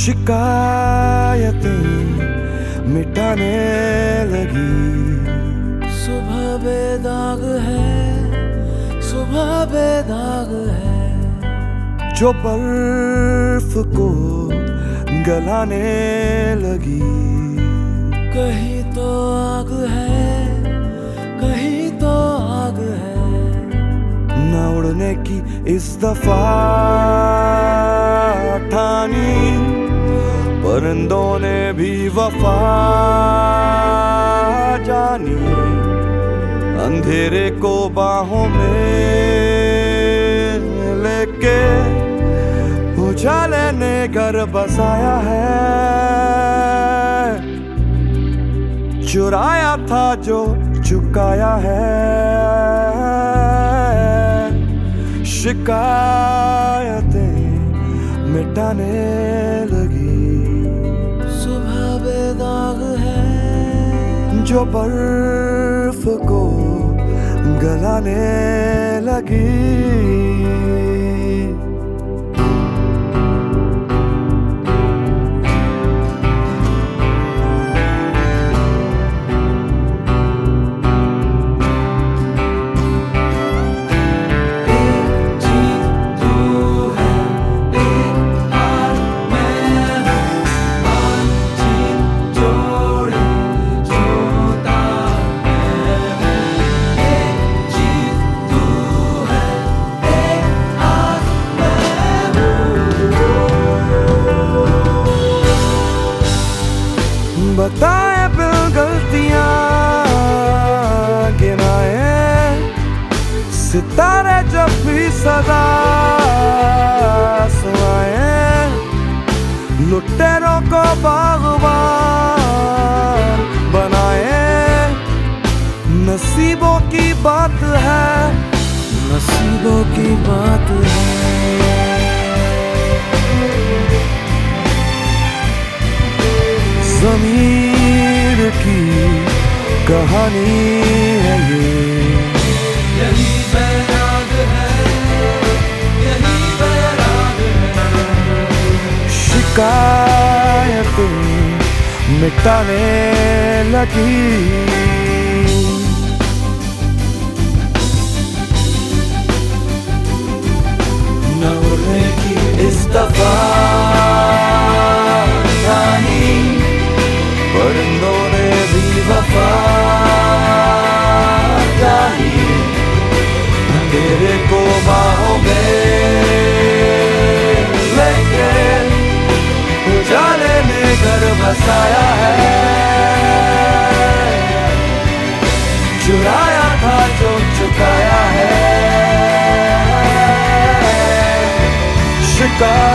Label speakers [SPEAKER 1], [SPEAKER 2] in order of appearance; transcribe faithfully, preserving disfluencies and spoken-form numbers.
[SPEAKER 1] शिकायतें मिटाने लगी।
[SPEAKER 2] सुबह बेदाग है, सुबह बेदाग है,
[SPEAKER 1] जो बर्फ को गलाने लगी।
[SPEAKER 2] कहीं तो आग है, कहीं तो आग है,
[SPEAKER 1] न उड़ने की इस दफा ठानी, परिंदों ने भी वफा जानी। अंधेरे को बाहों में लेके उजाले ने घर बसाया है। चुराया था जो चुकाया है। शिकायतें मिटाने लगी।
[SPEAKER 2] सुबह बेदाग है,
[SPEAKER 1] जो बर्फ को गलाने लगी। बताए बिल गलतियां गिनाए, सितारे जब भी सदा सुनाए। लुटेरों को बागबान बनाए। नसीबों की बात है,
[SPEAKER 2] नसीबों की बात है।
[SPEAKER 1] ज़मीर की कहानी है ये।
[SPEAKER 2] यही बैराग है, यही बैराग है।
[SPEAKER 1] शिकायतें मिटाने लगी।
[SPEAKER 2] न उड़ने की इस दफा
[SPEAKER 1] परिंदों ने भी वफा जानी। अंधेरे को बाहों में लेके उजाले ने घर बसाया है। चुराया था जो चुकाया है। शिकार